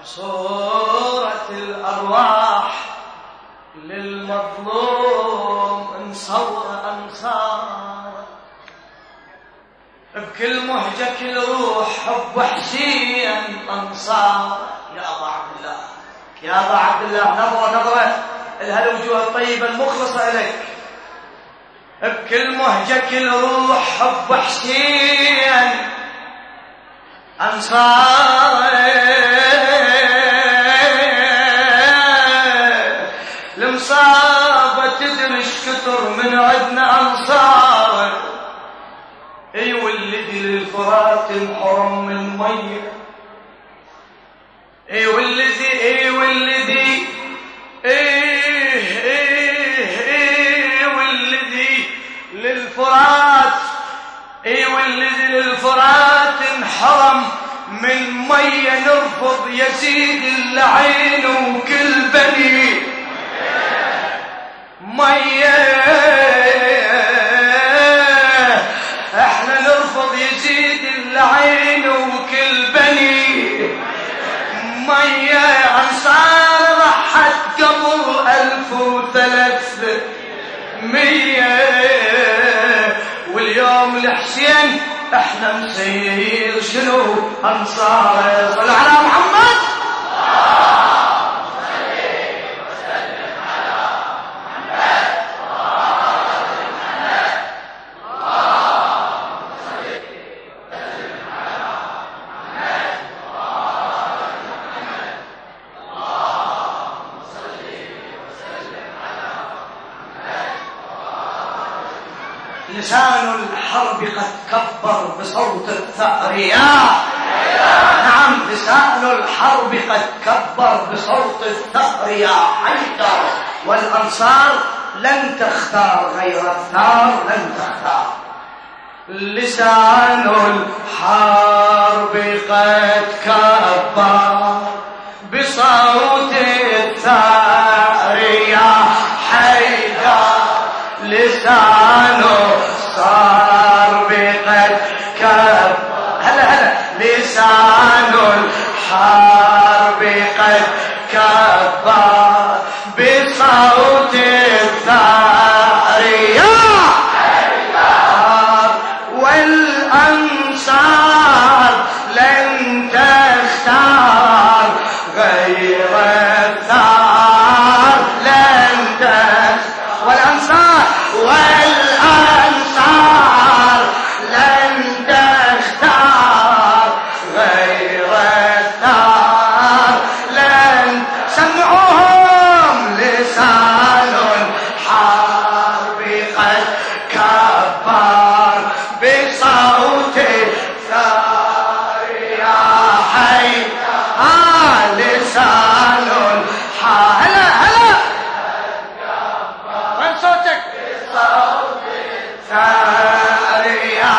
صورة الأرواح للمظلوم أنصار بكل مهجة كل روح حب حسين أنصار. يا أبا عبد الله يا أبا عبد الله نظرة الهالوجوه الطيبة المخلصة إليك. بكل مهجة كل روح حب حسين أنصار المصابة تدري كثر من عدنا أنصار. اي والذي للفرات انحرم من مية اي والذي للفرات انحرم من مية. نرفض يزيد اللعين وكل بني مية. احنا نرفض يزيد اللعين وكل بني مية. أنصار ضحت قبل 1300 واليوم الحسين احنا مسير شنو أنصار. صلوا على محمد. لسان الحرب قد كبر بصوت الثأر نعم لسان الحرب قد كبر بصوت الثأر يا حيدر. والأنصار لن تختار غير الثار لن تختار. لسان الحرب قد كبر بصوت الثأر يا حيدر. لسان الحرب قد كبر هلا لسان الحرب قد كبر بصوت الثأر يا حيدر. والأنصار لن تختار غير الثار لن تختار. والأنصار لن تختار غير الثار لن سمعوهم. لسان الحرب قد كبر بصوت الثار يا حيدر. لسان الحرب هلا وين صوتك؟ بصوت الثار يا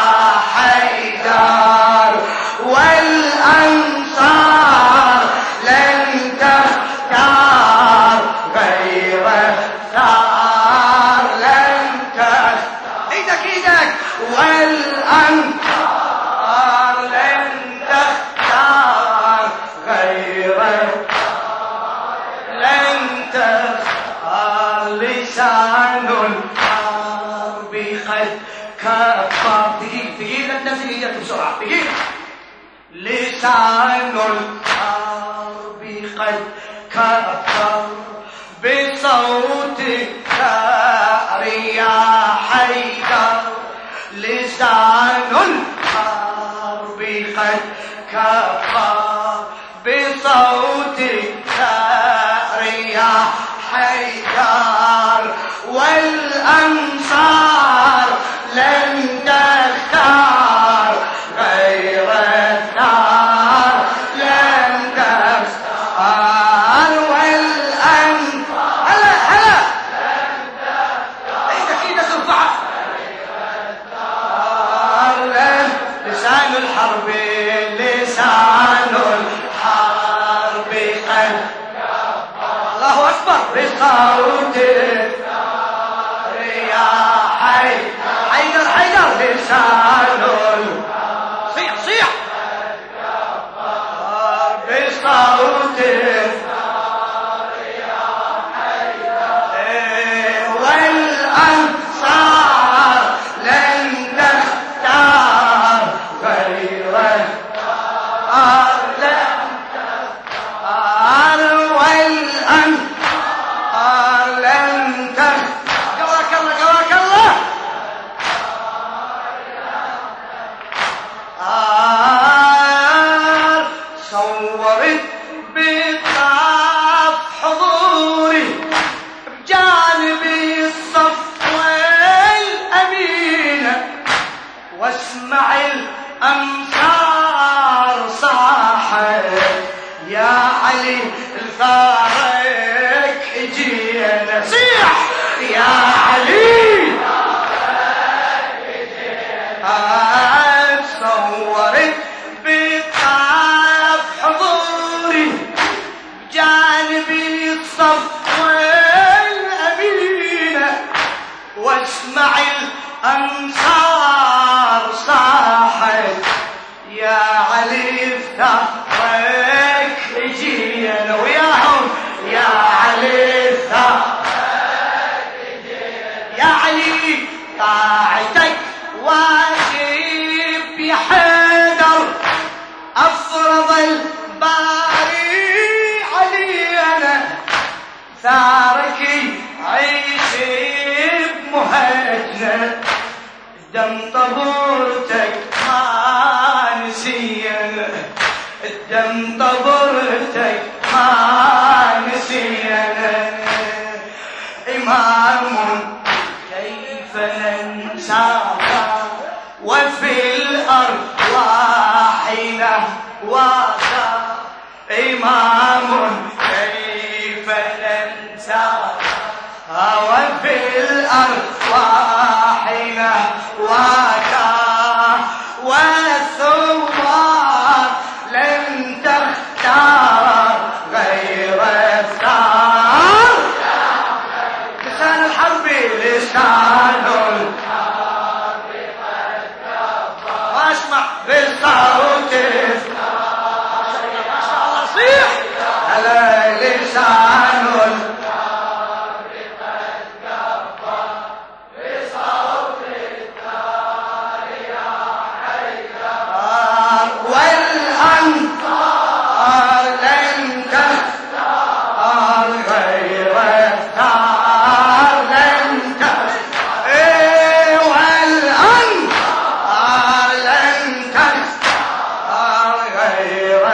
حيدر. والأنصار لن تختار غير الثار لن تختار. ايدك والأنصار لن تختار غير لن تختار. لسان الحرب قد كبر. دقيقة لا تنزل ايدك بسرعة دقيقة. لسان الحرب قد كبر بصوت الثأر يا حيدر. لسان الحرب قد كبر بصوت الثأر يا حيدر. والأنصار لن تختار غير الثار لن تختار. والأنصار هلا لن تختار. ايدك ارفعها. لسان الحرب لسان الحرب قد الله أكبر بصوت الثار يا حيدر. لسان صيح بصوت علي الثارك اجينا صيح يا علي صورت بطاف حضوري بجانبي الصف والأمينة واسمع الأنصار صاحت يا علي ثارك اجينا وياهم يا علي ثارك اجينا يا علي طاعتك واجب يا حيدر افرض الباري علينا ثارك عيش بمهجنا دم طبورتك ما نسينا الدم طبورتك ما نسينا إمام كيف ننساها وفي الأرواحنا واقع إمام كيف ننساها وفي الأرواحنا واقع والثوار لن تختار غير الثار لسان الحرب لسان الحرب قد كفى واسمع بالصوت ما شاء الله صيح على لسان الحرب قد كفى بصوت الثار يا حيدر والأنصار لن تختار غير الثار لن تختار والأنصار لن تختار غير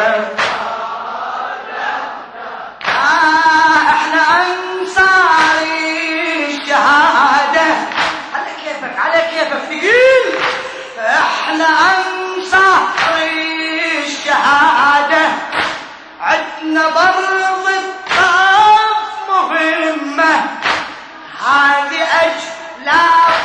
احنا أنصار الشهادة على كيفك على كيفك ثقيل احنا أنصار الشهادة عدنا برض الطاف مهمة هذه أجلاف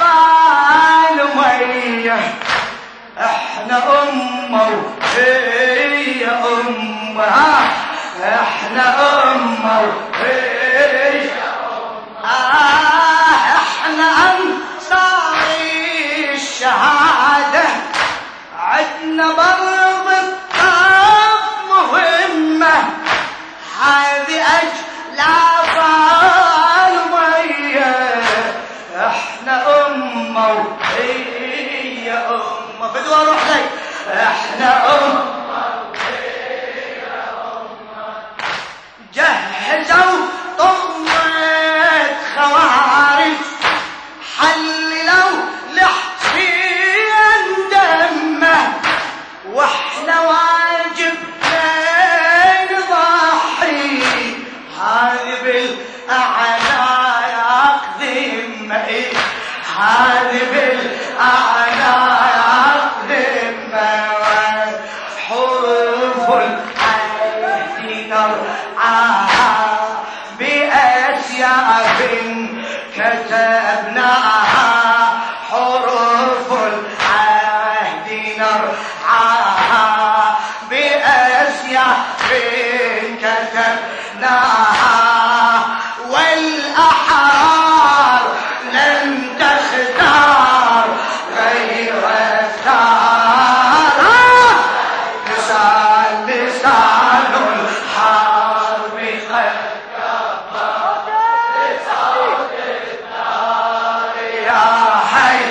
المية احنا أمة وهي أمة احنا أمة وهي احنا أنصار الشهادة عدنا برض الطاف مهمة هذه أجلاف المية احنا أمة وهي أمة بدو أروح لك احنا أمة وهي أمة جهزوا طمة خوارج حللوا لحسين دمه واحنا واجبنا نضحي هذه بالأعناق ذمة هذه بالأعناق ذمة حروف العهد نرعاها بأسياف كتبناها حروف العهد نرعاها بأسياف كتبناها والأحرار لن تختار غير الثار لسان الحرب قد كفى بصوت الثار يا حي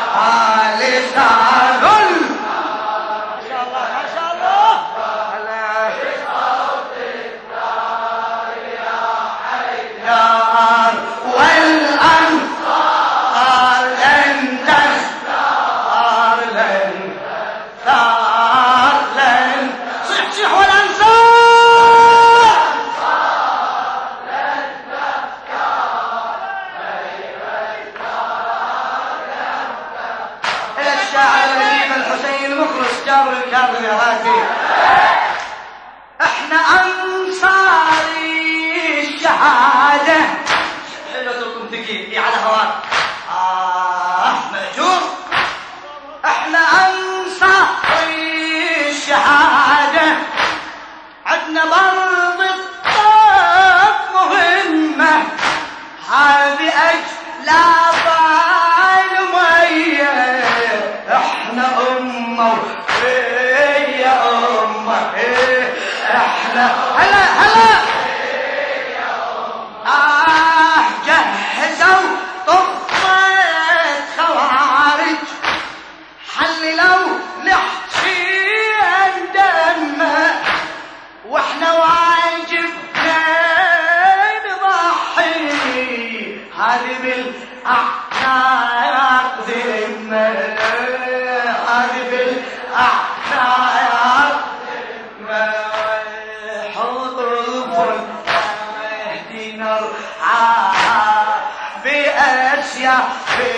لسان ما شاء الله ما شاء الله بصوت الثار يا حيدر والأنصار لن تختار لن تختار لن صيح صيح والأنصار لن تختار غير الثار إلى الشاعر الأديب الحسين المخلص جار الكاظم يا غاتي احنا أنصار احنا هلا هلا جهزوا طفة خوارج حللوا لحشين دمه واحنا واجبنا نضحي هذه بالاعناق ذمه هذه بالاعناق ذمه حروف المهدي نرعاها بأشياء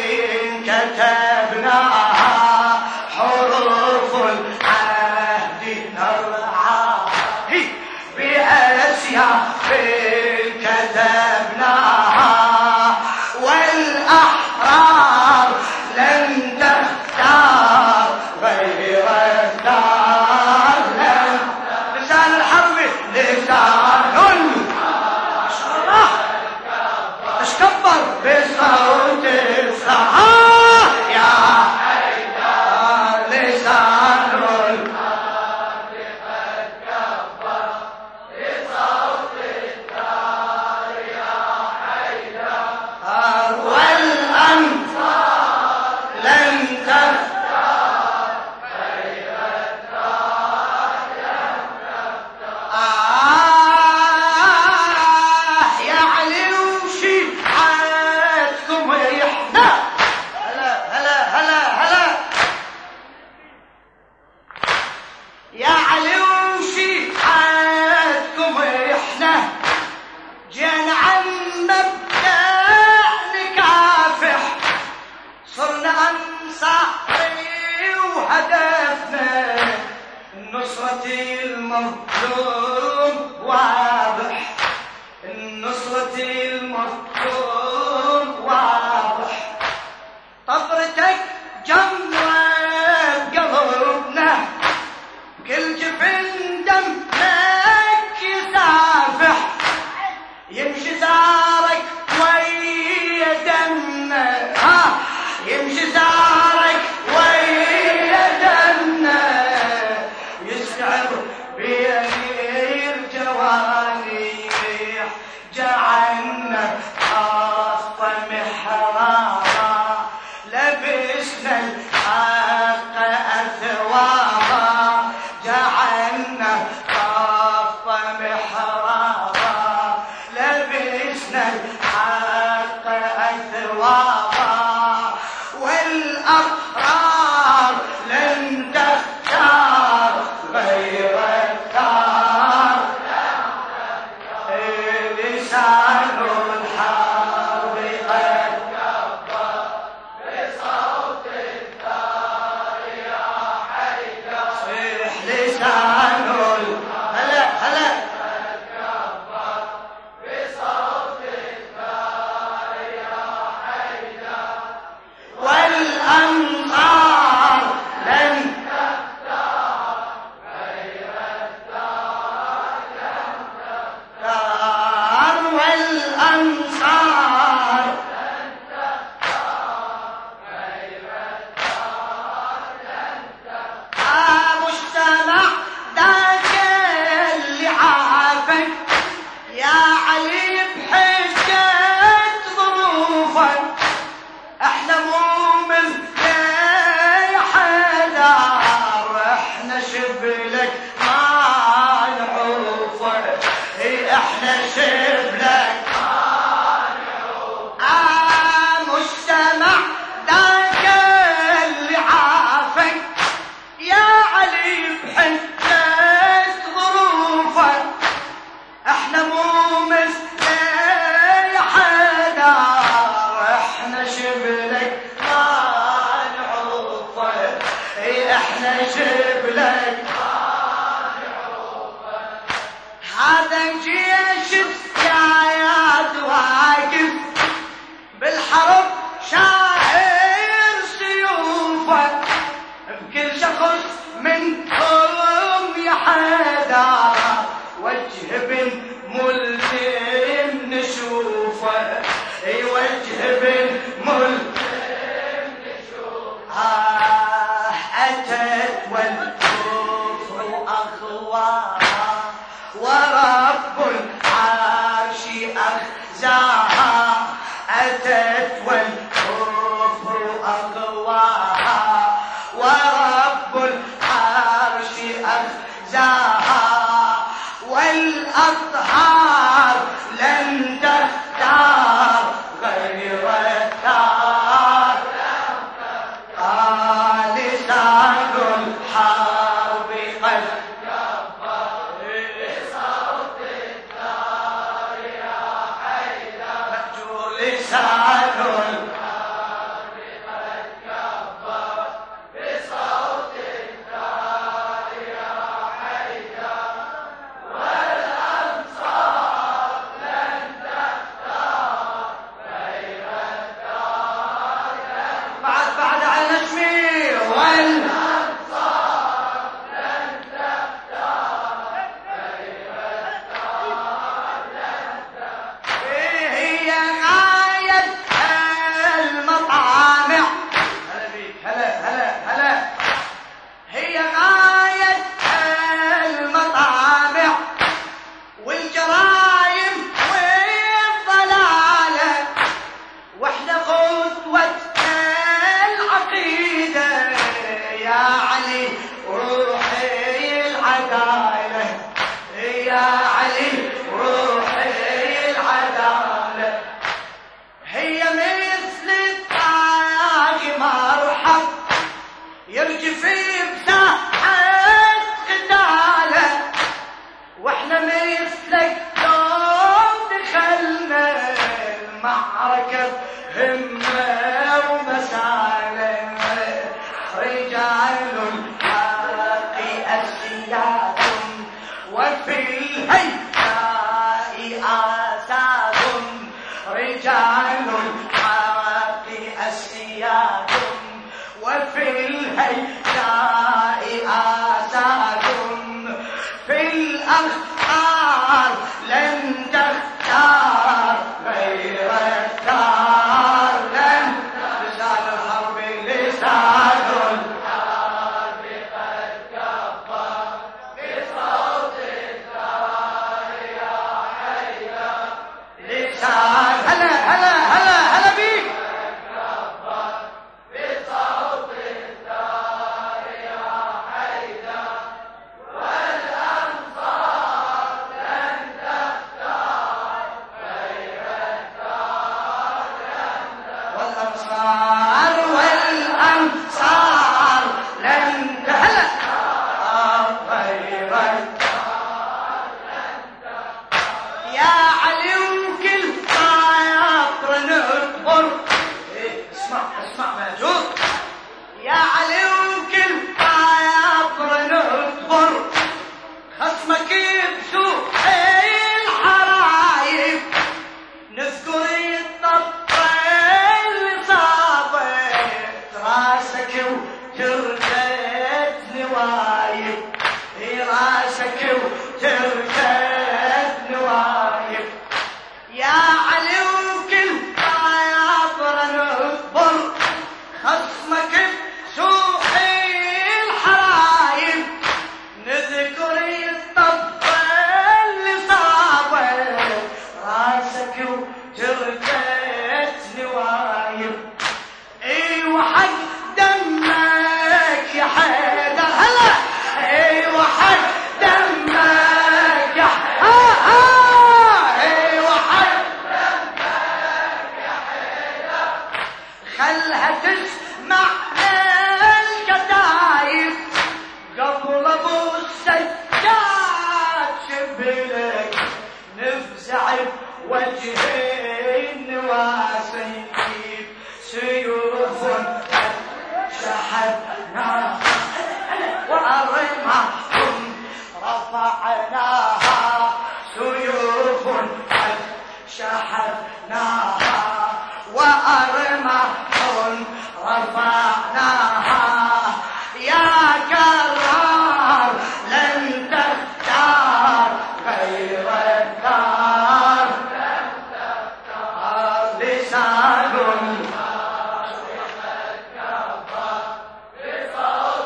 كتبناها حروف المهدي نرعاها بأشياء كتبناها والأحرار لن تختار غير الدار لسان الحرب لسان ما شاء الله اشكبر بصوت الصحاح يا حيدر لسان الحرب قد كبر بصوت الدار يا حيدر والأنصار لن تختار غير الدار يا علي وشيعتكم احنا هلا هلا هلا هلا يا علي وشيعتكم احنا جينا عن مبدأ نكافح صرنا أنصاري وهدفنا نصرة المظلوم واضح نصرة المظلوم واضح طفرتك جمرة بقلبنا كل جفن دمك يسافح يمشي زارك ويا دمنا يمشي زارك ويا دمنا يسعر بيمير جوانيح جعلنا خاصة محرارة لبسنا الحق أثوابا جعلنا خاصة محرارة لبسنا الحق أثوابا والأحرار لن تختار غير الدار لسان الحرب قد كبر بصوت الدار يا حيدر صيح لسان هلا هلا قد كبر بصوت الدار يا حيدر والأنصار لن تختار غير الدار والأنصار لن تختار غير الدار مجتمع ذاك اللي عافك يا علي بحجة ظروفك احنا مو مثل يا حيدر احنا شبلك ما نعوفك احنا شبلك ما نعوفك مجتمع ذاك اللي عافك يا علي بحجة ظروفك احنا مو مثل يا حيدر احنا شبلك ما نعوفك احنا شبلك ما نعوفك هذا جيش السياد واقف بالحرب شاعر سيوفك بكل شخص منكم يا حيدر وجه بن ملزم نشوفه وجه بن ملزم نشوفه أتت والكفر أخوارا ورب العرش أخزاها أتت والكفر أقواها ورب العرش أخزاها والأطهار لن تختار غير الدار لسان الحرب قد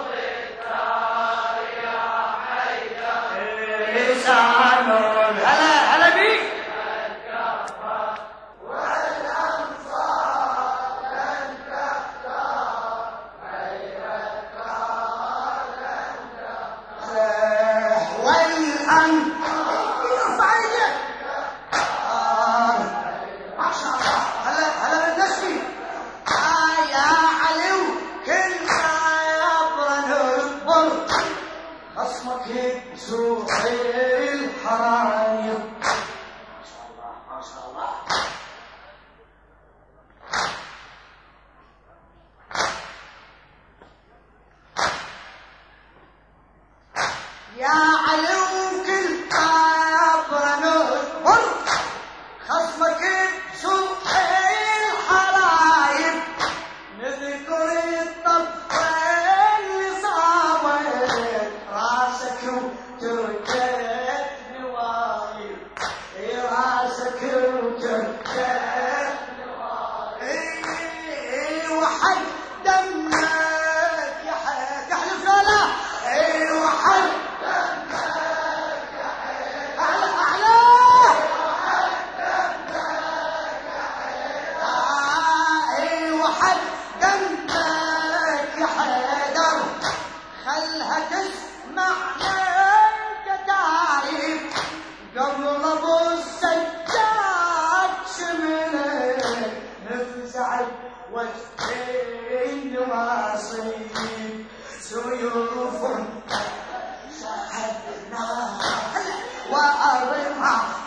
لسان خصمك بسوق الحرايب. ما شاء الله ما شاء الله. يا علي وكل عبر نصبر خصمك بسوق الحرايب. نذكر الطفل اللي صابت راسك وتركت نوايب. راسك وتركت نوايب. وحد دمك يا حد تحلف لا لا. وحد وجهين واصيب سيوف شهدنا وأرمى